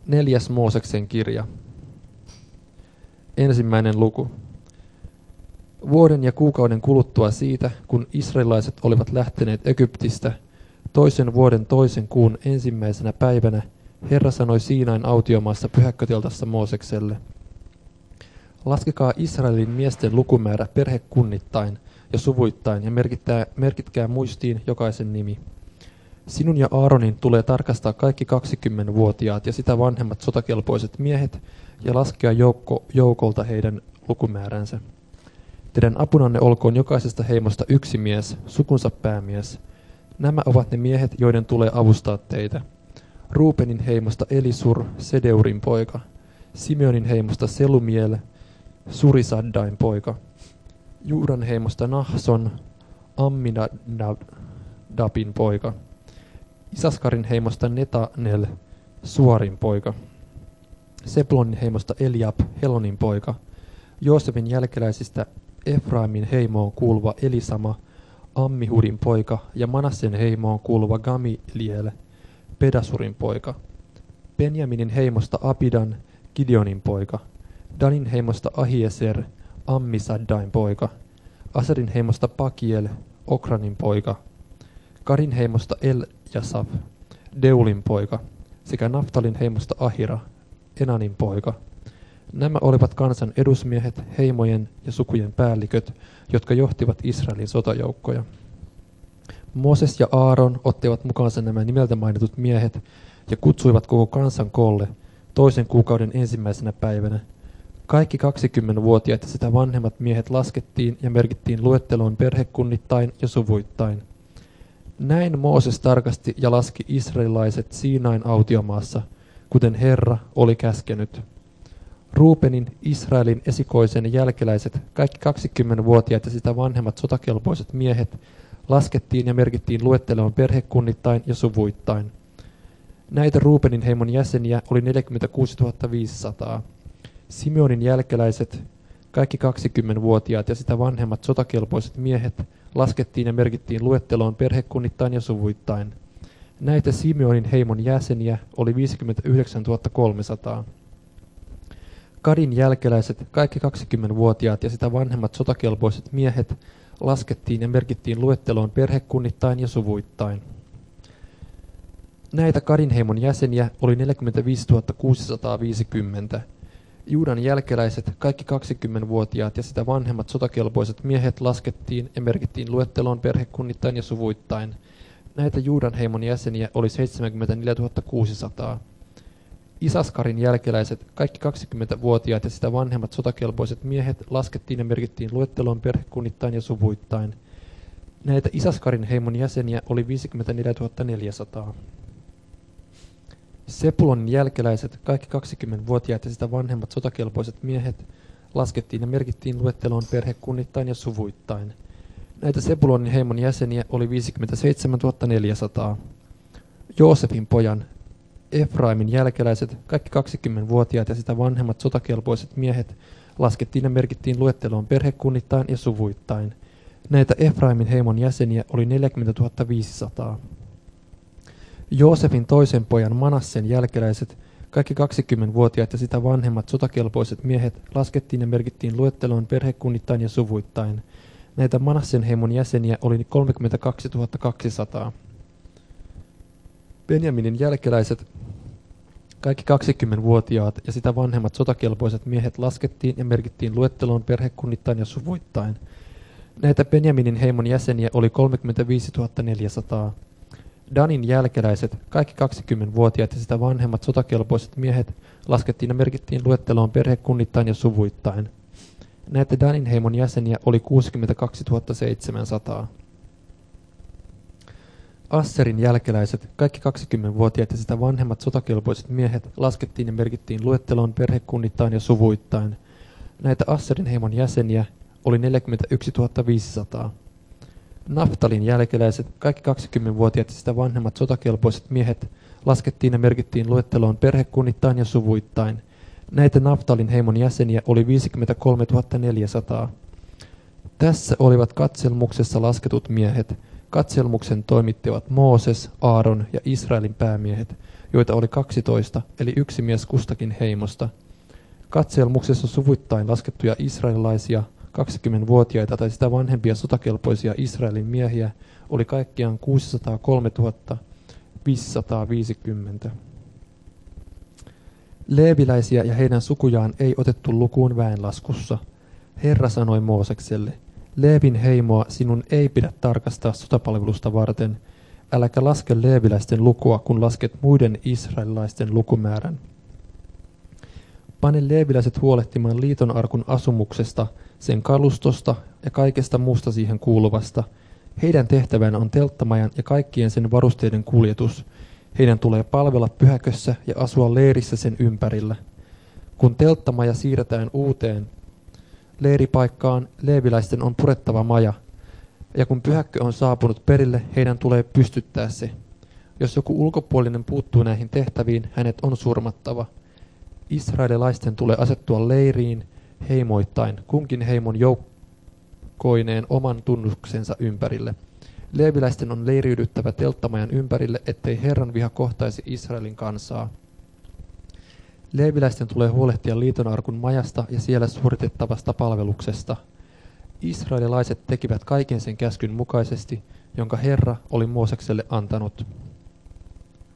4. Mooseksen kirja. 1. luku. Vuoden ja kuukauden kuluttua siitä, kun israelilaiset olivat lähteneet Egyptistä, toisen vuoden toisen kuun 1. päivänä Herra sanoi Siinain autiomaassa pyhäkköteltassa Moosekselle: Laskekaa Israelin miesten lukumäärä perhekunnittain ja suvuittain ja merkitkää muistiin jokaisen nimi. Sinun ja Aaronin tulee tarkastaa kaikki 20-vuotiaat ja sitä vanhemmat sotakelpoiset miehet ja laskea joukolta heidän lukumääränsä. Teidän apunanne olkoon jokaisesta heimosta yksi mies, sukunsa päämies. Nämä ovat ne miehet, joiden tulee avustaa teitä. Ruupenin heimosta Elisur, Sedeurin poika. Simeonin heimosta Selumiel, Surisaddain poika. Juudan heimosta Nahson, Amminadabin poika. Isaskarin heimosta Netanel, Suarin poika. Seblonin heimosta Eliab, Helonin poika. Joosefin jälkeläisistä Efraimin heimoon kuuluva Elisama, Ammihudin poika, ja Manassen heimoon kuuluva Gamiliel, Pedasurin poika. Benjaminin heimosta Abidan, Gideonin poika. Danin heimosta Ahieser, Ammisaddain poika. Aserin heimosta Pakiel, Okranin poika. Karin heimosta Eljasaf, Deulin poika, sekä Naftalin heimosta Ahira, Enanin poika. Nämä olivat kansan edusmiehet, heimojen ja sukujen päälliköt, jotka johtivat Israelin sotajoukkoja. Mooses ja Aaron ottivat mukaansa nämä nimeltä mainitut miehet ja kutsuivat koko kansan koolle toisen kuukauden 1. päivänä. Kaikki 20-vuotiaat ja sitä vanhemmat miehet laskettiin ja merkittiin luetteloon perhekunnittain ja suvuittain. Näin Mooses tarkasti ja laski israelilaiset Siinain autiomaassa, kuten Herra oli käskenyt. Ruupenin, Israelin esikoisen jälkeläiset, kaikki 20-vuotiaat ja sitä vanhemmat sotakelpoiset miehet, laskettiin ja merkittiin luetteloon perhekunnittain ja suvuittain. Näitä Ruupenin heimon jäseniä oli 46 500. Simeonin jälkeläiset, kaikki 20-vuotiaat ja sitä vanhemmat sotakelpoiset miehet, laskettiin ja merkittiin luetteloon perhekunnittain ja suvuittain. Näitä Simeonin heimon jäseniä oli 59 300. Kadin jälkeläiset, kaikki 20-vuotiaat ja sitä vanhemmat sotakelpoiset miehet, laskettiin ja merkittiin luetteloon perhekunnittain ja suvuittain. Näitä Kadin heimon jäseniä oli 45 650. Juudan jälkeläiset, kaikki 20-vuotiaat ja sitä vanhemmat sotakelpoiset miehet laskettiin ja merkittiin luetteloon perhekunnittain ja suvuittain. Näitä Juudan heimon jäseniä oli 74 600. Isaskarin jälkeläiset, kaikki 20-vuotiaat ja sitä vanhemmat sotakelpoiset miehet laskettiin ja merkittiin luetteloon perhekunnittain ja suvuittain. Näitä Isaskarin heimon jäseniä oli 54 400. Sepulonin jälkeläiset, kaikki 20-vuotiaat ja sitä vanhemmat sotakelpoiset miehet, laskettiin ja merkittiin luetteloon perhekunnittain ja suvuittain. Näitä Sepulonin heimon jäseniä oli 57 400. Joosefin pojan, Efraimin jälkeläiset, kaikki 20-vuotiaat ja sitä vanhemmat sotakelpoiset miehet, laskettiin ja merkittiin luetteloon perhekunnittain ja suvuittain. Näitä Efraimin heimon jäseniä oli 40 500. Joosefin toisen pojan Manassen jälkeläiset, kaikki 20-vuotiaat ja sitä vanhemmat sotakelpoiset miehet, laskettiin ja merkittiin luetteloon perhekunnittain ja suvuittain. Näitä Manassen heimon jäseniä oli 32 200. Benjaminin jälkeläiset, kaikki 20-vuotiaat ja sitä vanhemmat sotakelpoiset miehet laskettiin ja merkittiin luetteloon perhekunnittain ja suvuittain. Näitä Benjaminin heimon jäseniä oli 35 400. Danin jälkeläiset, kaikki 20-vuotiaat ja sitä vanhemmat sotakelpoiset miehet, laskettiin ja merkittiin luetteloon perhekunnittain ja suvuittain. Näitä Danin heimon jäseniä oli 62 700. Asserin jälkeläiset, kaikki 20-vuotiaat ja sitä vanhemmat sotakelpoiset miehet, laskettiin ja merkittiin luetteloon perhekunnittain ja suvuittain. Näitä Asserin heimon jäseniä oli 41 500. Naftalin jälkeläiset, kaikki 20-vuotiaat ja sitä vanhemmat sotakelpoiset miehet, laskettiin ja merkittiin luetteloon perhekunnittain ja suvuittain. Näitä Naftalin heimon jäseniä oli 53 400. Tässä olivat katselmuksessa lasketut miehet. Katselmuksen toimittivat Mooses, Aaron ja Israelin päämiehet, joita oli 12, eli yksi mies kustakin heimosta. Katselmuksessa suvittain laskettuja israelilaisia, 20-vuotiaita tai sitä vanhempia sotakelpoisia Israelin miehiä oli kaikkiaan 603 550. Leeviläisiä ja heidän sukujaan ei otettu lukuun väenlaskussa. Herra sanoi Moosekselle, Leevin heimoa sinun ei pidä tarkastaa sotapalvelusta varten, äläkä laske leeviläisten lukua, kun lasket muiden israelilaisten lukumäärän. Pane leeviläiset huolehtimaan liiton arkun asumuksesta, sen kalustosta ja kaikesta muusta siihen kuuluvasta. Heidän tehtävän on telttamajan ja kaikkien sen varusteiden kuljetus. Heidän tulee palvella pyhäkössä ja asua leirissä sen ympärillä. Kun telttamaja siirretään uuteen leiripaikkaan, leeviläisten on purettava maja, ja kun pyhäkkö on saapunut perille, heidän tulee pystyttää se. Jos joku ulkopuolinen puuttuu näihin tehtäviin, hänet on surmattava. Israelilaisten tulee asettua leiriin heimoittain, kunkin heimon joukkoineen oman tunnuksensa ympärille. Leeviläisten on leiriydyttävä telttamajan ympärille, ettei Herran viha kohtaisi Israelin kansaa. Leeviläisten tulee huolehtia liitonarkun majasta ja siellä suoritettavasta palveluksesta. Israelilaiset tekivät kaiken sen käskyn mukaisesti, jonka Herra oli Moosekselle antanut.